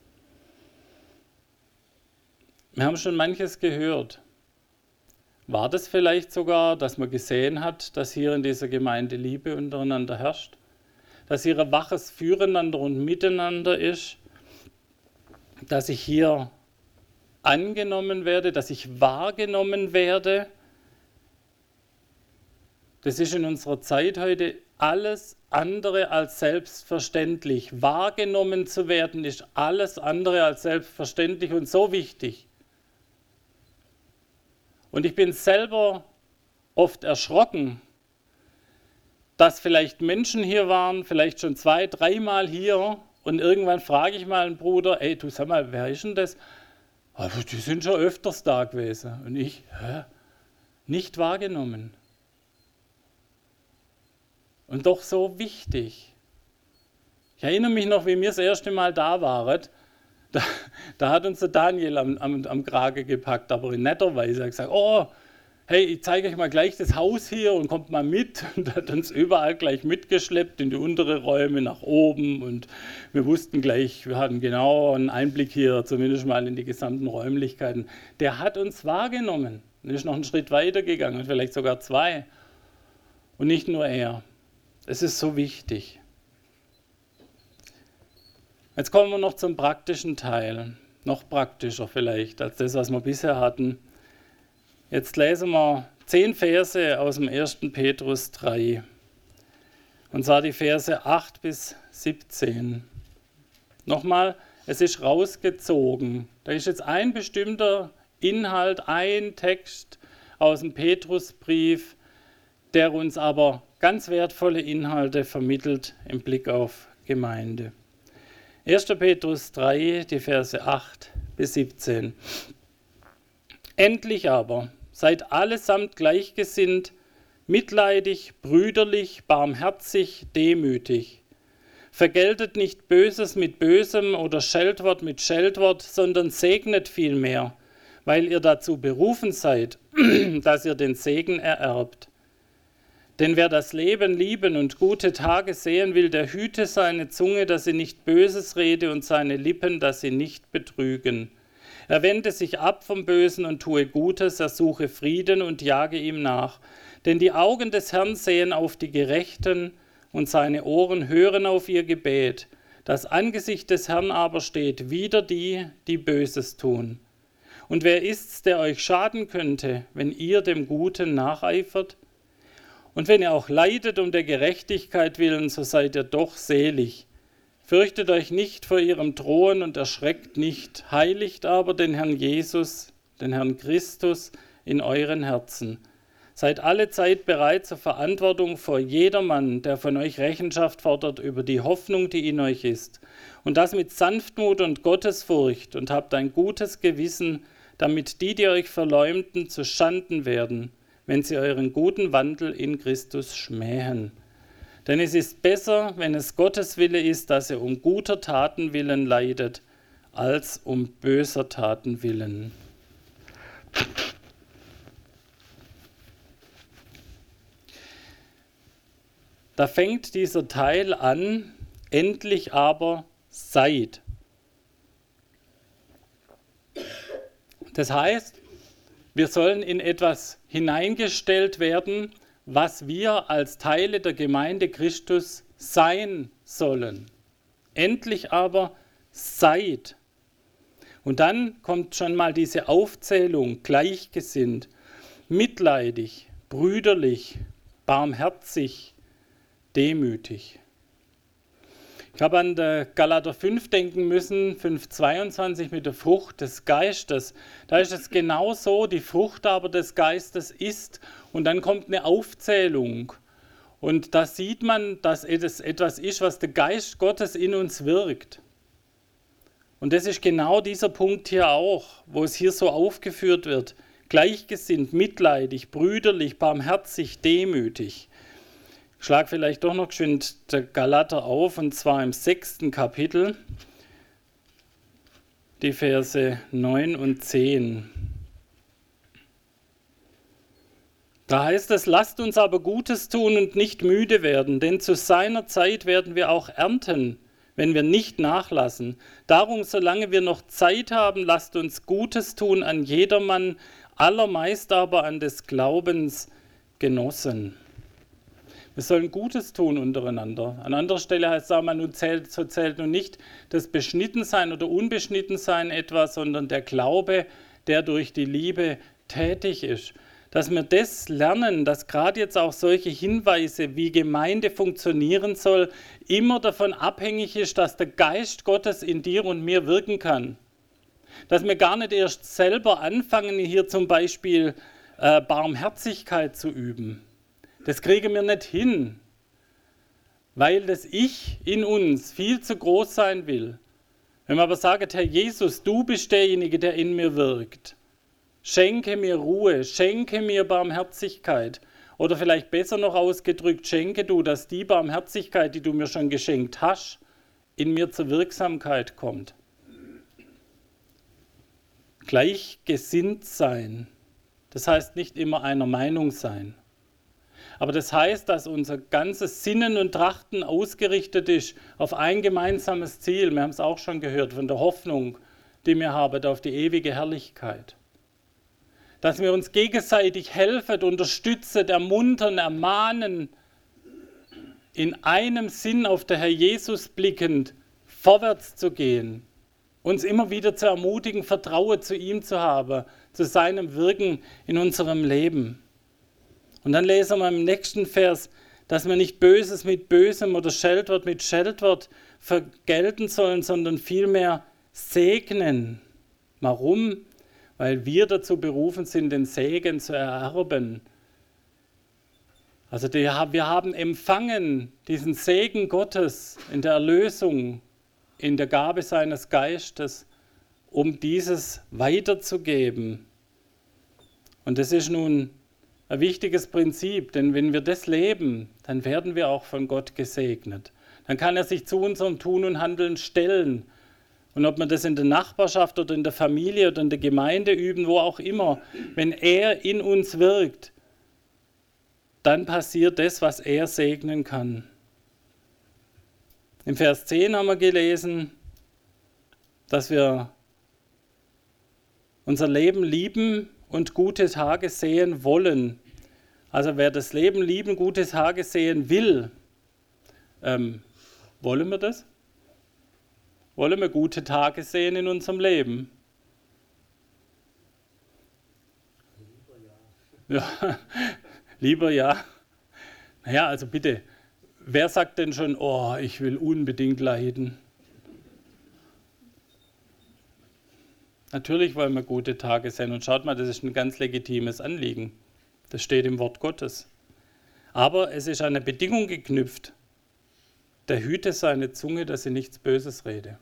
Wir haben schon manches gehört. War das vielleicht sogar, dass man gesehen hat, dass hier in dieser Gemeinde Liebe untereinander herrscht? Dass hier ein waches Füreinander und Miteinander ist? Dass ich hier angenommen werde, dass ich wahrgenommen werde? Das ist in unserer Zeit heute alles andere als selbstverständlich. Wahrgenommen zu werden ist alles andere als selbstverständlich und so wichtig. Und ich bin selber oft erschrocken, dass vielleicht Menschen hier waren, vielleicht schon zwei, dreimal hier und irgendwann frage ich mal einen Bruder, ey, du sag mal, wer ist denn das? Oh, die sind schon öfters da gewesen. Und ich, hä? Nicht wahrgenommen. Und doch so wichtig. Ich erinnere mich noch, wie wir das erste Mal da waren. Da, da hat uns der Daniel am, am, am Krage gepackt, aber in netter Weise. Er hat gesagt, oh, hey, ich zeige euch mal gleich das Haus hier und kommt mal mit. Und hat uns überall gleich mitgeschleppt in die unteren Räume nach oben. Und wir wussten gleich, wir hatten genau einen Einblick hier, zumindest mal in die gesamten Räumlichkeiten. Der hat uns wahrgenommen und ist noch einen Schritt weiter gegangen, vielleicht sogar zwei. und nicht nur er. Es ist so wichtig. Jetzt kommen wir noch zum praktischen Teil. Noch praktischer vielleicht als das, was wir bisher hatten. Jetzt lesen wir zehn Verse aus dem ersten Petrus drei. Und zwar die Verse acht bis siebzehn. Nochmal, es ist rausgezogen. Da ist jetzt ein bestimmter Inhalt, ein Text aus dem Petrusbrief, der uns aber ganz wertvolle Inhalte vermittelt im Blick auf Gemeinde. erster Petrus drei, die Verse acht bis siebzehn. Endlich aber, seid allesamt gleichgesinnt, mitleidig, brüderlich, barmherzig, demütig. Vergeltet nicht Böses mit Bösem oder Scheltwort mit Scheltwort, sondern segnet vielmehr, weil ihr dazu berufen seid, dass ihr den Segen ererbt. Denn wer das Leben lieben und gute Tage sehen will, der hüte seine Zunge, dass sie nicht Böses rede, und seine Lippen, dass sie nicht betrügen. Er wende sich ab vom Bösen und tue Gutes, er suche Frieden und jage ihm nach. Denn die Augen des Herrn sehen auf die Gerechten, und seine Ohren hören auf ihr Gebet. Das Angesicht des Herrn aber steht wider die, die Böses tun. Und wer ist's, der euch schaden könnte, wenn ihr dem Guten nacheifert? Und wenn ihr auch leidet um der Gerechtigkeit willen, so seid ihr doch selig. Fürchtet euch nicht vor ihrem Drohen und erschreckt nicht, heiligt aber den Herrn Jesus, den Herrn Christus in euren Herzen. Seid alle Zeit bereit zur Verantwortung vor jedermann, der von euch Rechenschaft fordert über die Hoffnung, die in euch ist. Und das mit Sanftmut und Gottesfurcht, und habt ein gutes Gewissen, damit die, die euch verleumden, zu Schanden werden, wenn sie euren guten Wandel in Christus schmähen. Denn es ist besser, wenn es Gottes Wille ist, dass er um guter Taten willen leidet, als um böser Taten willen. Da fängt dieser Teil an, endlich aber seid. Das heißt, wir sollen in etwas hineingestellt werden, was wir als Teile der Gemeinde Christus sein sollen. Endlich aber seid. Und dann kommt schon mal diese Aufzählung, gleichgesinnt, mitleidig, brüderlich, barmherzig, demütig. Ich habe an der Galater fünf denken müssen, fünf zweiundzwanzig mit der Frucht des Geistes. Da ist es genau so, die Frucht aber des Geistes ist, und dann kommt eine Aufzählung. Und da sieht man, dass es etwas ist, was der Geist Gottes in uns wirkt. Und das ist genau dieser Punkt hier auch, wo es hier so aufgeführt wird. Gleichgesinnt, mitleidig, brüderlich, barmherzig, demütig. Ich schlage vielleicht doch noch geschwind der Galater auf, und zwar im sechsten Kapitel, die Verse neun und zehn. Da heißt es, lasst uns aber Gutes tun und nicht müde werden, denn zu seiner Zeit werden wir auch ernten, wenn wir nicht nachlassen. Darum, solange wir noch Zeit haben, lasst uns Gutes tun an jedermann, allermeist aber an des Glaubens Genossen. Wir sollen Gutes tun untereinander. An anderer Stelle heißt es auch, man zählt, so zählt nun nicht das Beschnittensein oder Unbeschnittensein etwas, sondern der Glaube, der durch die Liebe tätig ist. Dass wir das lernen, dass gerade jetzt auch solche Hinweise, wie Gemeinde funktionieren soll, immer davon abhängig ist, dass der Geist Gottes in dir und mir wirken kann. Dass wir gar nicht erst selber anfangen, hier zum Beispiel äh, Barmherzigkeit zu üben. Das kriegen wir nicht hin, weil das Ich in uns viel zu groß sein will. Wenn man aber sagt, Herr Jesus, du bist derjenige, der in mir wirkt, schenke mir Ruhe, schenke mir Barmherzigkeit. Oder vielleicht besser noch ausgedrückt, schenke du, dass die Barmherzigkeit, die du mir schon geschenkt hast, in mir zur Wirksamkeit kommt. Gleichgesinnt sein, das heißt nicht immer einer Meinung sein. Aber das heißt, dass unser ganzes Sinnen und Trachten ausgerichtet ist auf ein gemeinsames Ziel. Wir haben es auch schon gehört von der Hoffnung, die wir haben auf die ewige Herrlichkeit. dass wir uns gegenseitig helfen, unterstützen, ermuntern, ermahnen, in einem Sinn auf den Herr Jesus blickend vorwärts zu gehen, uns immer wieder zu ermutigen, Vertrauen zu ihm zu haben, zu seinem Wirken in unserem Leben. Und dann lesen wir im nächsten Vers, dass wir nicht Böses mit Bösem oder Scheltwort mit Scheltwort vergelten sollen, sondern vielmehr segnen. Warum? Weil wir dazu berufen sind, den Segen zu ererben. Also die, wir haben empfangen diesen Segen Gottes in der Erlösung, in der Gabe seines Geistes, um dieses weiterzugeben. Und das ist nun ein wichtiges Prinzip, denn wenn wir das leben, dann werden wir auch von Gott gesegnet. Dann kann er sich zu unserem Tun und Handeln stellen. Und ob wir das in der Nachbarschaft oder in der Familie oder in der Gemeinde üben, wo auch immer, wenn er in uns wirkt, dann passiert das, was er segnen kann. Im Vers zehn haben wir gelesen, dass wir unser Leben lieben und gute Tage sehen wollen. Also wer das Leben lieben, gute Tage sehen will, ähm, wollen wir das? Wollen wir gute Tage sehen in unserem Leben? Lieber ja. Ja, lieber ja. Naja, also bitte, wer sagt denn schon, oh, ich will unbedingt leiden? Natürlich wollen wir gute Tage sehen und schaut mal, das ist ein ganz legitimes Anliegen. Das steht im Wort Gottes. Aber es ist an eine Bedingung geknüpft. Der hüte seine Zunge, dass sie nichts Böses rede.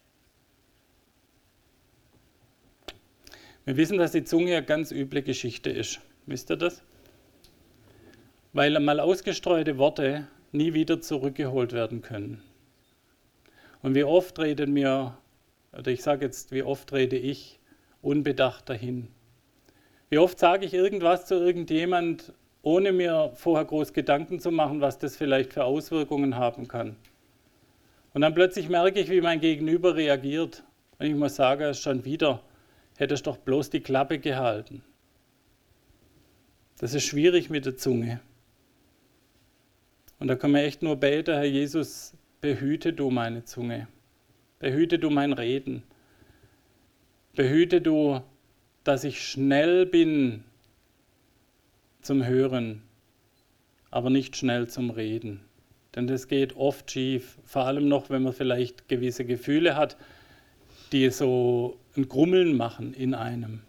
Wir wissen, dass die Zunge eine ganz üble Geschichte ist. Wisst ihr das? Weil mal ausgestreute Worte nie wieder zurückgeholt werden können. Und wie oft reden wir, oder ich sage jetzt, wie oft rede ich unbedacht dahin? Wie oft sage ich irgendwas zu irgendjemand, ohne mir vorher groß Gedanken zu machen, was das vielleicht für Auswirkungen haben kann. Und dann plötzlich merke ich, wie mein Gegenüber reagiert. Und ich muss sagen, schon wieder, hättest doch bloß die Klappe gehalten. Das ist schwierig mit der Zunge. Und da kann man echt nur beten, Herr Jesus, behüte du meine Zunge. Behüte du mein Reden. Behüte du, dass ich schnell bin zum Hören, aber nicht schnell zum Reden. Denn das geht oft schief, vor allem noch, wenn man vielleicht gewisse Gefühle hat, die so ein Grummeln machen in einem.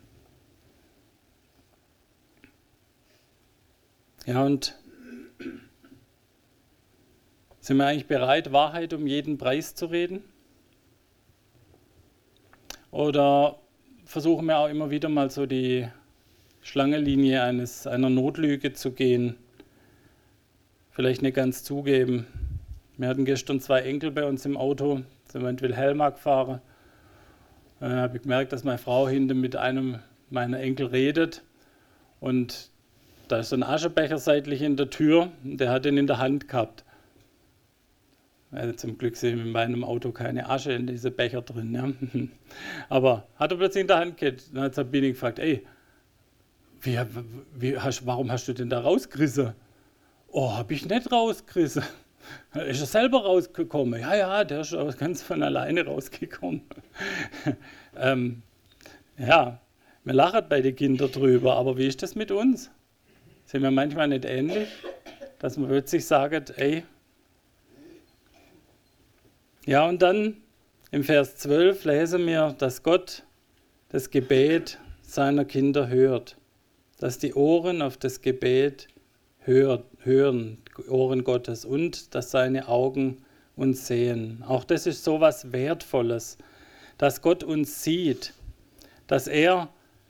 Ja, und sind wir eigentlich bereit, Wahrheit um jeden Preis zu reden? Oder versuchen wir auch immer wieder mal so die Schlangenlinie eines, einer Notlüge zu gehen? Vielleicht nicht ganz zugeben. Wir hatten gestern zwei Enkel bei uns im Auto, sind wir in Wilhelma gefahren. Dann habe ich gemerkt, dass meine Frau hinten mit einem meiner Enkel redet. Und da ist so ein Aschebecher seitlich in der Tür und der hat ihn in der Hand gehabt. Also zum Glück sind in meinem Auto keine Asche in diese Becher drin. Ja. Aber hat er plötzlich in der Hand gehabt. Dann hat Sabine gefragt, ey, wie, wie hast, warum hast du den da rausgerissen? Oh, habe ich nicht rausgerissen. Ist er selber rausgekommen? Ja, ja, der ist auch ganz von alleine rausgekommen. ähm, ja, wir lachen bei den Kindern drüber, aber wie ist das mit uns? Sind wir manchmal nicht ähnlich? Dass man plötzlich sagt, ey. Ja, und dann im Vers zwölf lesen wir, dass Gott das Gebet seiner Kinder hört. Dass die Ohren auf das Gebet hört, hören, Ohren Gottes, und dass seine Augen uns sehen. Auch das ist so was Wertvolles, dass Gott uns sieht, dass er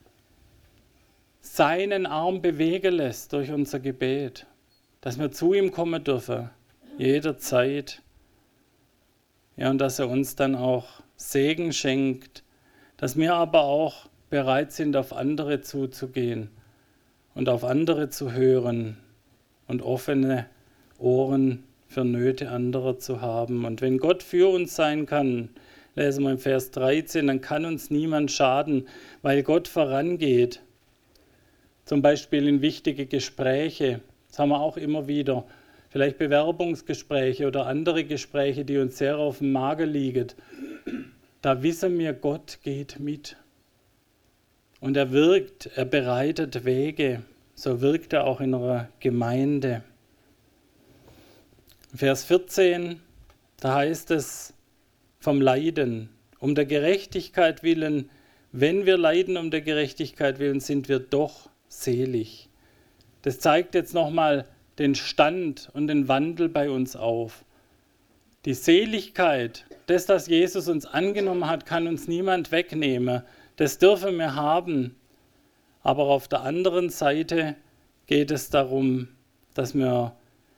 seinen Arm bewegen lässt durch unser Gebet, dass wir zu ihm kommen dürfen, jederzeit. Ja, und dass er uns dann auch Segen schenkt, dass wir aber auch bereit sind, auf andere zuzugehen und auf andere zu hören und offene Ohren für Nöte anderer zu haben. Und wenn Gott für uns sein kann, lesen wir im Vers dreizehn, dann kann uns niemand schaden, weil Gott vorangeht. Zum Beispiel in wichtige Gespräche, das haben wir auch immer wieder, vielleicht Bewerbungsgespräche oder andere Gespräche, die uns sehr auf dem Magen liegen. Da wissen wir, Gott geht mit. Und er wirkt, er bereitet Wege. So wirkt er auch in einer Gemeinde. Vers vierzehn, da heißt es vom Leiden. Um der Gerechtigkeit willen, wenn wir leiden um der Gerechtigkeit willen, sind wir doch selig. Das zeigt jetzt nochmal den Stand und den Wandel bei uns auf. Die Seligkeit, das, was Jesus uns angenommen hat, kann uns niemand wegnehmen. Das dürfen wir haben. Aber auf der anderen Seite geht es darum, dass wir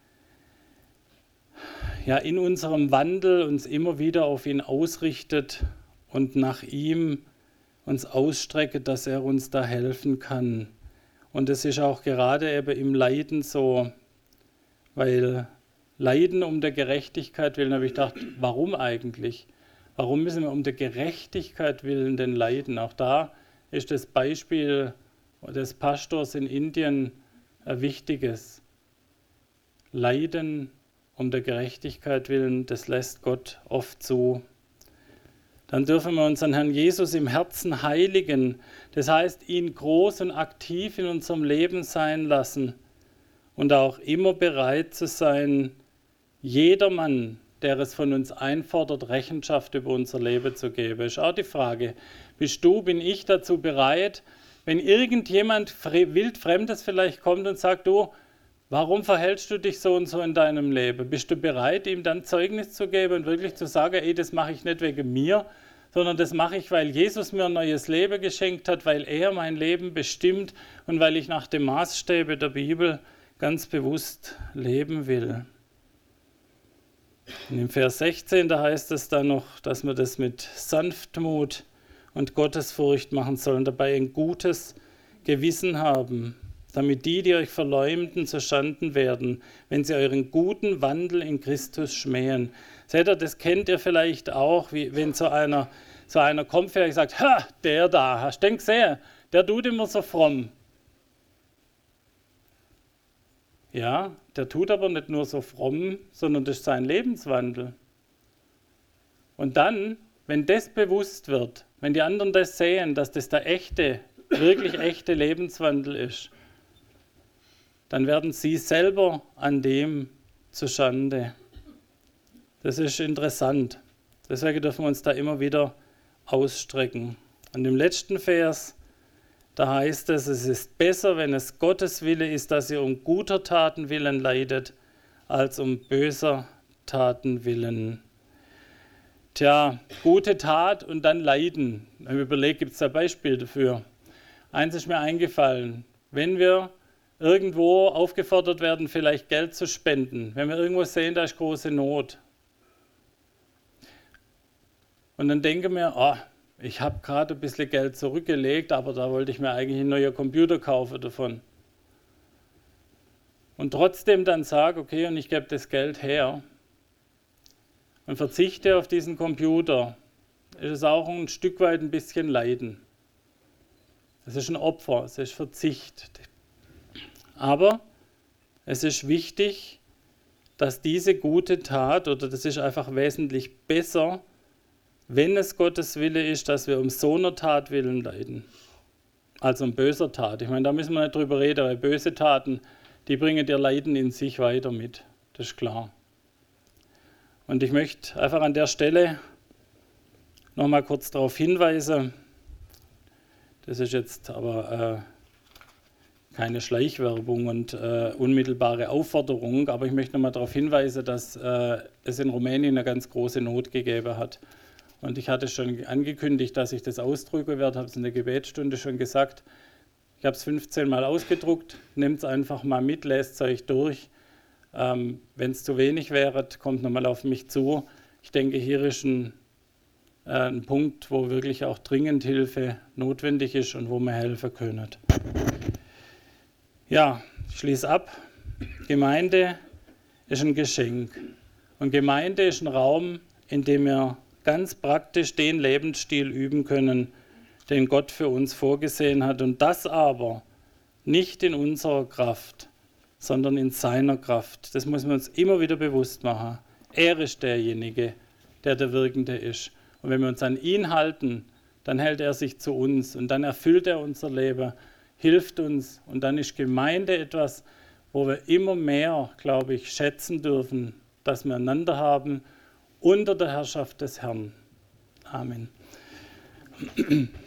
ja, in unserem Wandel uns immer wieder auf ihn ausrichtet und nach ihm uns ausstrecken, dass er uns da helfen kann. Und es ist auch gerade eben im Leiden so, weil Leiden um der Gerechtigkeit willen, habe ich gedacht, warum eigentlich? Warum müssen wir um der Gerechtigkeit willen denn leiden? Auch da ist das Beispiel des Pastors in Indien ein wichtiges. Leiden um der Gerechtigkeit willen, das lässt Gott oft zu. Dann dürfen wir unseren Herrn Jesus im Herzen heiligen. Das heißt, ihn groß und aktiv in unserem Leben sein lassen und auch immer bereit zu sein, jedermann, der es von uns einfordert, Rechenschaft über unser Leben zu geben. Ist auch die Frage, bist du, bin ich dazu bereit, wenn irgendjemand wildfremdes vielleicht kommt und sagt, du, warum verhältst du dich so und so in deinem Leben? Bist du bereit, ihm dann Zeugnis zu geben und wirklich zu sagen, ey, das mache ich nicht wegen mir, sondern das mache ich, weil Jesus mir ein neues Leben geschenkt hat, weil er mein Leben bestimmt und weil ich nach den Maßstäben der Bibel ganz bewusst leben will. Und im Vers sechzehn, da heißt es dann noch, dass wir das mit Sanftmut und Gottesfurcht machen sollen, dabei ein gutes Gewissen haben, damit die, die euch verleumden, zerstanden werden, wenn sie euren guten Wandel in Christus schmähen. Seht ihr, das kennt ihr vielleicht auch, wie wenn so einer, so einer kommt, vielleicht sagt, ha, der da, hast du den gesehen? Der tut immer so fromm. Ja, der tut aber nicht nur so fromm, sondern das ist sein Lebenswandel. Und dann, wenn das bewusst wird, wenn die anderen das sehen, dass das der echte, wirklich echte Lebenswandel ist, dann werden sie selber an dem zuschande. Das ist interessant. Deswegen dürfen wir uns da immer wieder ausstrecken. Und im letzten Vers, da heißt es, es ist besser, wenn es Gottes Wille ist, dass ihr um guter Taten willen leidet, als um böser Taten willen. Tja, gute Tat und dann Leiden. Ich habe überlegt, gibt es da Beispiele dafür? Eins ist mir eingefallen. Wenn wir irgendwo aufgefordert werden, vielleicht Geld zu spenden, wenn wir irgendwo sehen, da ist große Not. Und dann denken wir, oh, ich habe gerade ein bisschen Geld zurückgelegt, aber da wollte ich mir eigentlich einen neuen Computer kaufen davon. Und trotzdem dann sage, okay, und ich gebe das Geld her und verzichte auf diesen Computer, ist es auch ein Stück weit ein bisschen Leiden. Es ist ein Opfer, es ist Verzicht. Aber es ist wichtig, dass diese gute Tat, oder das ist einfach wesentlich besser, wenn es Gottes Wille ist, dass wir um so einer Tat willen leiden, als um böser Tat. Ich meine, da müssen wir nicht drüber reden, weil böse Taten, die bringen ihr Leiden in sich weiter mit. Das ist klar. Und ich möchte einfach an der Stelle nochmal kurz darauf hinweisen, das ist jetzt aber äh, keine Schleichwerbung und äh, unmittelbare Aufforderung, aber ich möchte nochmal darauf hinweisen, dass äh, es in Rumänien eine ganz große Not gegeben hat. Und ich hatte schon angekündigt, dass ich das ausdrücken werde, habe es in der Gebetsstunde schon gesagt. Ich habe es fünfzehn Mal ausgedruckt, nehmt es einfach mal mit, lest es euch durch. Ähm, Wenn es zu wenig wäre, kommt nochmal auf mich zu. Ich denke, hier ist ein, äh, ein Punkt, wo wirklich auch dringend Hilfe notwendig ist und wo wir helfen können. Ja, ich schließe ab. Gemeinde ist ein Geschenk. Und Gemeinde ist ein Raum, in dem wir ganz praktisch den Lebensstil üben können, den Gott für uns vorgesehen hat. Und das aber Nicht in unserer Kraft, sondern in seiner Kraft. Das muss man uns immer wieder bewusst machen. Er ist derjenige, der der Wirkende ist. Und wenn wir uns an ihn halten, dann hält er sich zu uns und dann erfüllt er unser Leben, hilft uns und dann ist Gemeinde etwas, wo wir immer mehr, glaube ich, schätzen dürfen, dass wir einander haben unter der Herrschaft des Herrn. Amen.